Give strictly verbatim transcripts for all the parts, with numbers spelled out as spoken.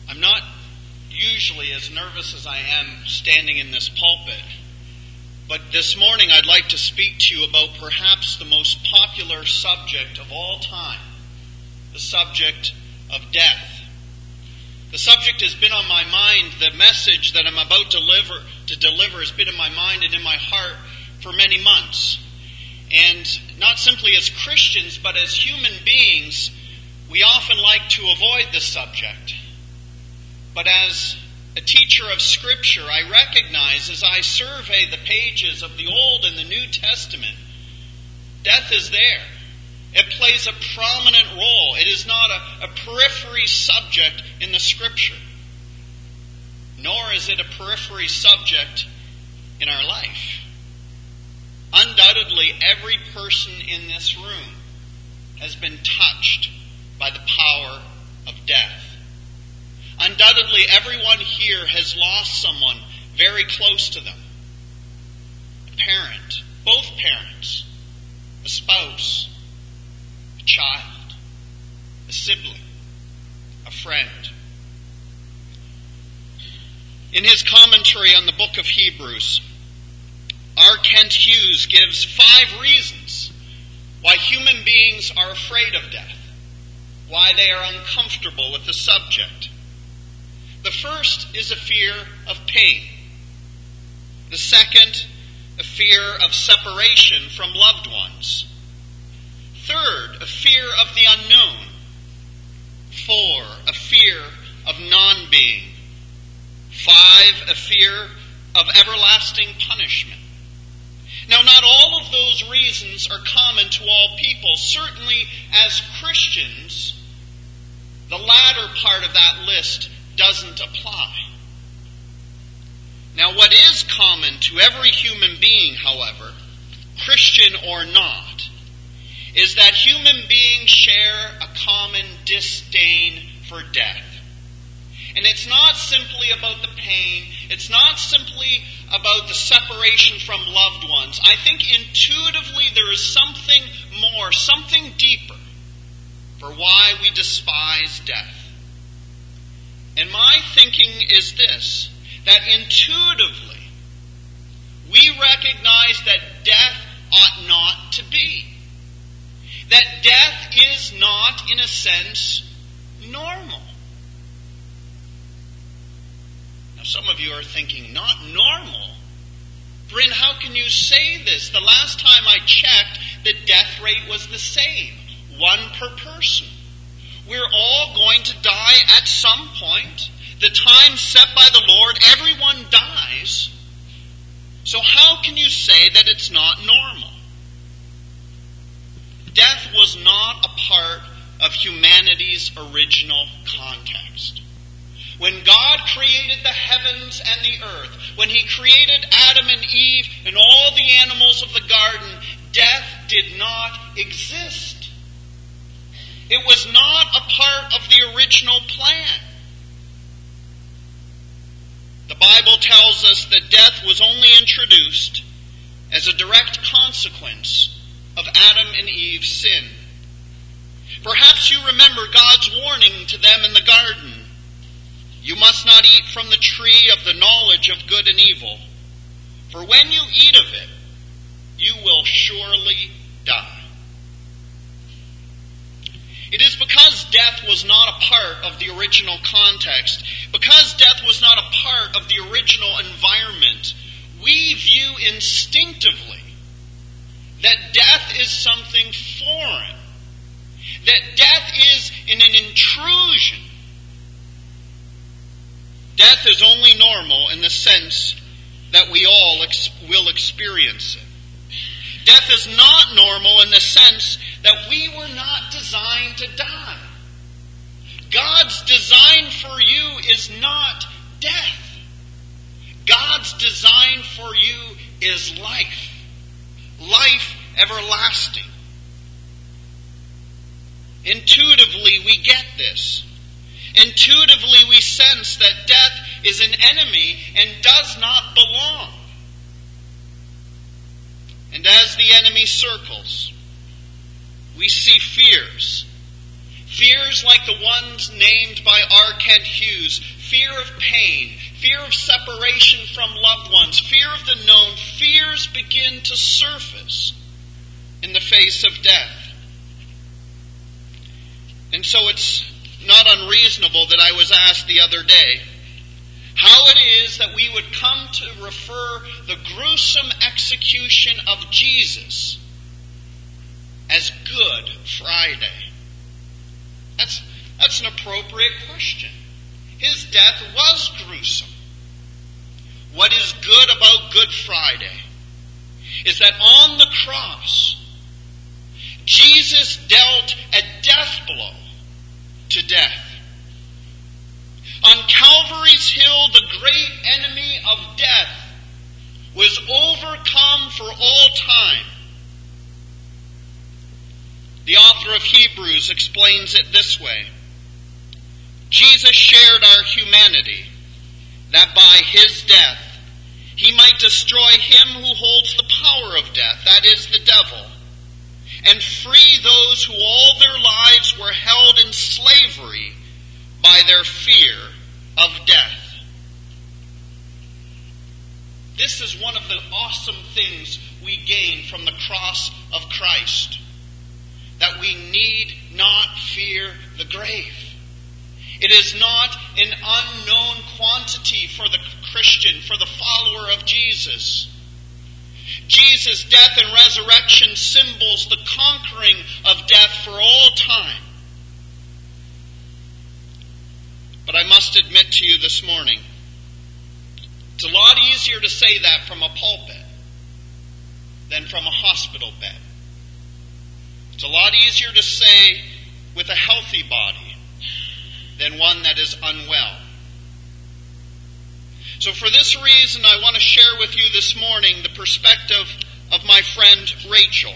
I'm not usually as nervous as I am standing in this pulpit, but this morning I'd like to speak to you about perhaps the most popular subject of all time, the subject of death. The subject has been on my mind. The message that I'm about to deliver, to deliver has been in my mind and in my heart for many months. And not simply as Christians, but as human beings, we often like to avoid this subject. But as a teacher of Scripture, I recognize as I survey the pages of the Old and the New Testament, death is there. It plays a prominent role. It is not a, a periphery subject in the Scripture, nor is it a periphery subject in our life. Undoubtedly, every person in this room has been touched by the power of death. Undoubtedly, everyone here has lost someone very close to them. A parent, both parents, a spouse, a child, a sibling, a friend. In his commentary on the book of Hebrews, R. Kent Hughes gives five reasons why human beings are afraid of death, why they are uncomfortable with the subject. The first is a fear of pain. The second, a fear of separation from loved ones. Third, a fear of the unknown. Four, a fear of non-being. Five, a fear of everlasting punishment. Now, not all of those reasons are common to all people. Certainly, as Christians, the latter part of that list doesn't apply. Now, what is common to every human being, however, Christian or not, is that human beings share a common disdain for death. And it's not simply about the pain. It's not simply about the separation from loved ones. I think intuitively there is something more, something deeper for why we despise death. And my thinking is this, that intuitively we recognize that death ought not to be. That death is not, in a sense, normal. Now, some of you are thinking, not normal? Bryn, how can you say this? The last time I checked, the death rate was the same, one per person. We're all going to die at some point. The time set by the Lord, everyone dies. So how can you say that it's not normal? Death was not a part of humanity's original context. When God created the heavens and the earth, when He created Adam and Eve and all the animals of the garden, death did not exist. It was not a part of the original plan. The Bible tells us that death was only introduced as a direct consequence of Adam and Eve's sin. Perhaps you remember God's warning to them in the garden. You must not eat from the tree of the knowledge of good and evil, for when you eat of it, you will surely die. It is because death was not a part of the original context, because death was not a part of the original environment, we view instinctively that death is something foreign, that death is in an intrusion. Death is only normal in the sense that we all ex- will experience it. Death is not normal in the sense that we were not designed to die. God's design for you is not death. God's design for you is life. Life everlasting. Intuitively, we get this. Intuitively, we sense that death is an enemy and does not belong. And as the enemy circles, we see fears. Fears like the ones named by R. Kent Hughes, fear of pain, fear of separation from loved ones, fear of the known, fears begin to surface in the face of death. And so it's not unreasonable that I was asked the other day how it is that we would come to refer the gruesome execution of Jesus as Good Friday. That's, that's an appropriate question. His death was gruesome. What is good about Good Friday is that on the cross, Jesus dealt a death blow to death. On Calvary's Hill, the great enemy of death was overcome for all time. The author of Hebrews explains it this way. Jesus shared our humanity, that by his death he might destroy him who holds the power of death, that is, the devil, and free those who all their lives were held in slavery by their fear of death. This is one of the awesome things we gain from the cross of Christ, that we need not fear the grave. It is not an unknown quantity for the Christian, for the follower of Jesus. Jesus' death and resurrection symbols the conquering of death for all time. But I must admit to you this morning, it's a lot easier to say that from a pulpit than from a hospital bed. It's a lot easier to say with a healthy body than one that is unwell. So for this reason, I want to share with you this morning the perspective of my friend Rachel.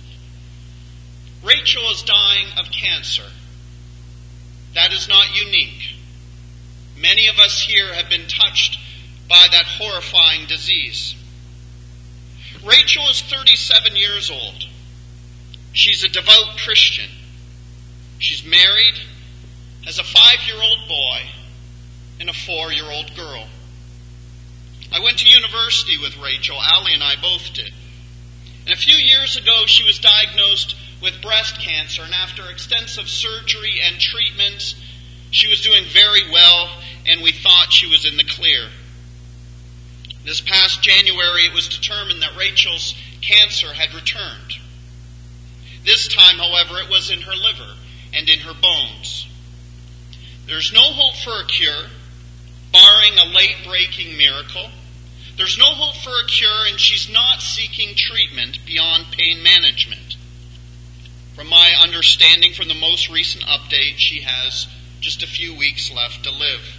Rachel is dying of cancer. That is not unique. Many of us here have been touched by that horrifying disease. Rachel is thirty-seven years old. She's a devout Christian. She's married, has a five-year-old boy, and a four-year-old girl. I went to university with Rachel. Allie and I both did. And a few years ago, she was diagnosed with breast cancer, and after extensive surgery and treatments, she was doing very well, and we thought she was in the clear. This past January, it was determined that Rachel's cancer had returned. This time, however, it was in her liver and in her bones. There's no hope for a cure, barring a late-breaking miracle. There's no hope for a cure, and she's not seeking treatment beyond pain management. From my understanding from the most recent update, she has just a few weeks left to live.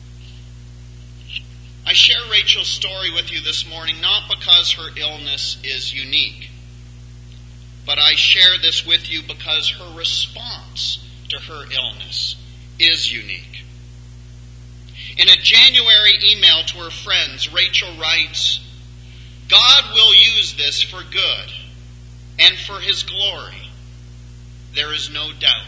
I share Rachel's story with you this morning not because her illness is unique, but I share this with you because her response to her illness is unique. In a January email to her friends, Rachel writes, "God will use this for good and for his glory. There is no doubt."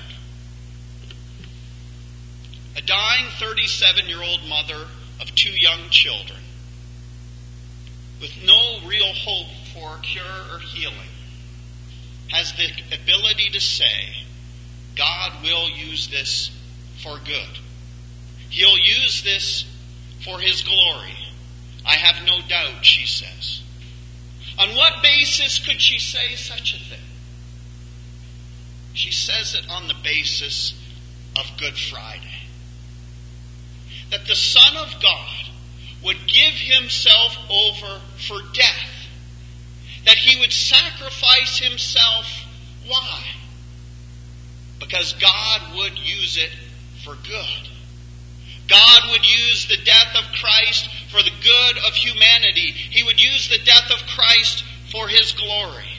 A dying thirty-seven-year-old mother of two young children, with no real hope for cure or healing, has the ability to say, God will use this for good. He'll use this for his glory. I have no doubt, she says. On what basis could she say such a thing? She says it on the basis of Good Friday. That the Son of God would give himself over for death. That he would sacrifice himself. Why? Because God would use it for good. God would use the death of Christ for the good of humanity. He would use the death of Christ for his glory.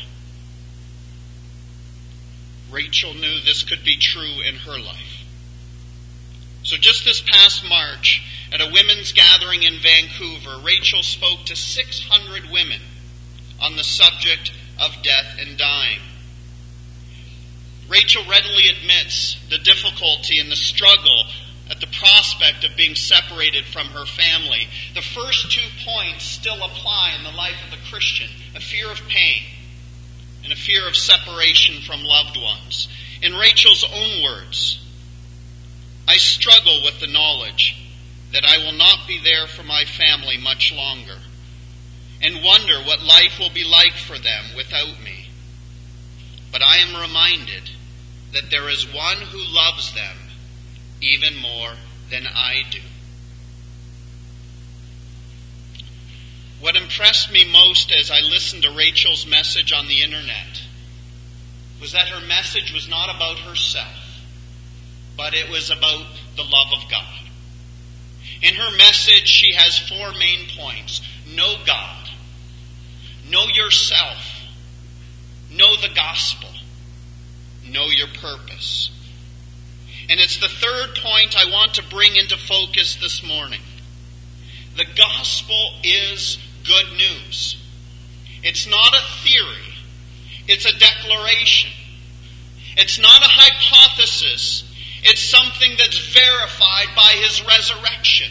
Rachel knew this could be true in her life. So just this past March, at a women's gathering in Vancouver, Rachel spoke to six hundred women on the subject of death and dying. Rachel readily admits the difficulty and the struggle at the prospect of being separated from her family. The first two points still apply in the life of the Christian: a fear of pain and a fear of separation from loved ones. In Rachel's own words, I struggle with the knowledge that I will not be there for my family much longer, and wonder what life will be like for them without me. But I am reminded that there is one who loves them even more than I do. What impressed me most as I listened to Rachel's message on the internet was that her message was not about herself, but it was about the love of God. In her message, she has four main points. Know God. Know yourself. Know the gospel. Know your purpose. And it's the third point I want to bring into focus this morning. The gospel is good news. It's not a theory. It's a declaration. It's not a hypothesis. It's something that's verified by his resurrection.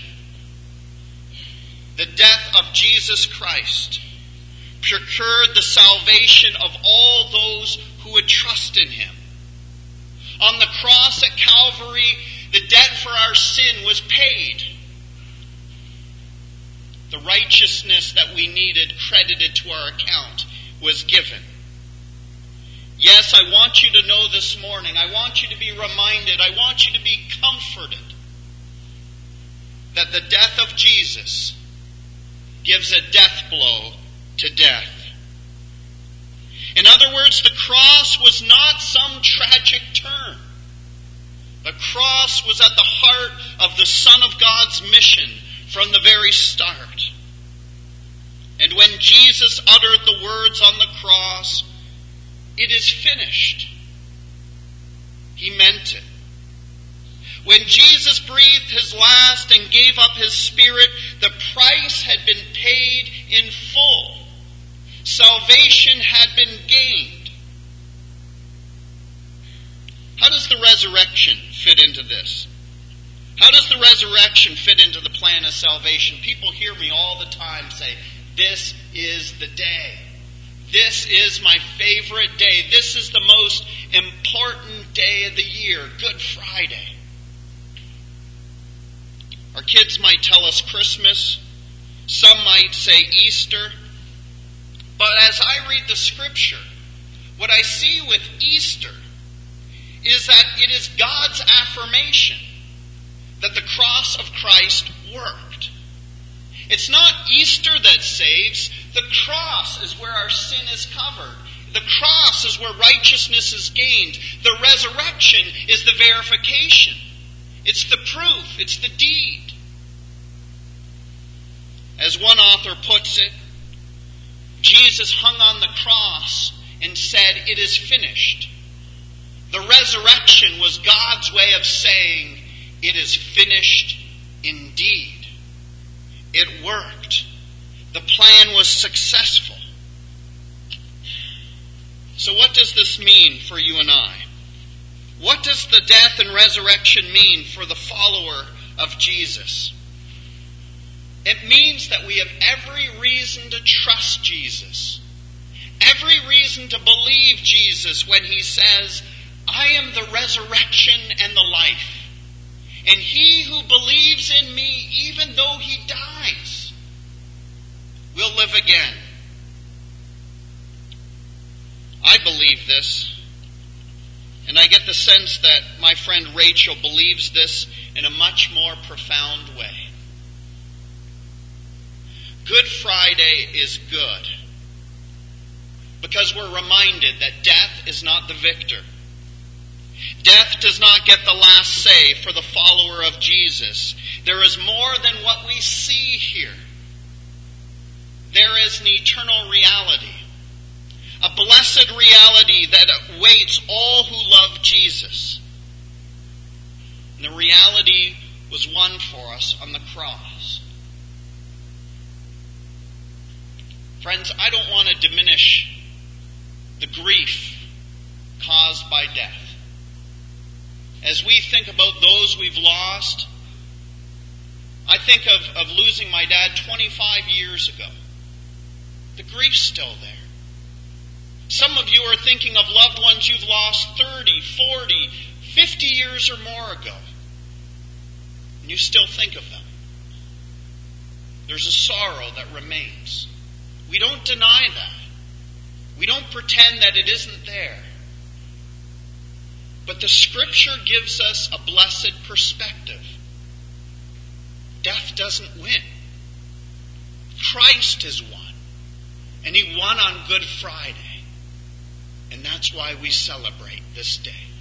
The death of Jesus Christ procured the salvation of all those who would trust in him. On the cross at Calvary, the debt for our sin was paid. The righteousness that we needed credited to our account was given. Yes, I want you to know this morning, I want you to be reminded, I want you to be comforted that the death of Jesus gives a death blow to death. In other words, the cross was not some tragic turn. The cross was at the heart of the Son of God's mission from the very start. And when Jesus uttered the words on the cross, "It is finished," he meant it. When Jesus breathed his last and gave up his spirit, the price had been paid in full. Salvation had been gained. How does the resurrection fit into this? How does the resurrection fit into the plan of salvation? People hear me all the time say, "This is the day. This is my favorite day. This is the most important day of the year, Good Friday." Our kids might tell us Christmas. Some might say Easter. But as I read the scripture, what I see with Easter is that it is God's affirmation that the cross of Christ worked. It's not Easter that saves. The cross is where our sin is covered. The cross is where righteousness is gained. The resurrection is the verification. It's the proof. It's the deed. As one author puts it, Jesus hung on the cross and said, "It is finished." The resurrection was God's way of saying, "It is finished indeed." It worked. The plan was successful. So what does this mean for you and I? What does the death and resurrection mean for the follower of Jesus? It means that we have every reason to trust Jesus. Every reason to believe Jesus when he says, "I am the resurrection and the life. And he who believes in me, even though he dies, will live again." I believe this. And I get the sense that my friend Rachel believes this in a much more profound way. Good Friday is good because we're reminded that death is not the victor. Death does not get the last say for the follower of Jesus. There is more than what we see here. There is an eternal reality, a blessed reality that awaits all who love Jesus. And the reality was won for us on the cross. Friends, I don't want to diminish the grief caused by death. as we think about those we've lost, I think of, of losing my dad twenty-five years ago. The grief's still there. Some of you are thinking of loved ones you've lost thirty, forty, fifty years or more ago. And you still think of them. There's a sorrow that remains. We don't deny that. We don't pretend that it isn't there. But the Scripture gives us a blessed perspective. Death doesn't win. Christ has won. And he won on Good Friday. And that's why we celebrate this day.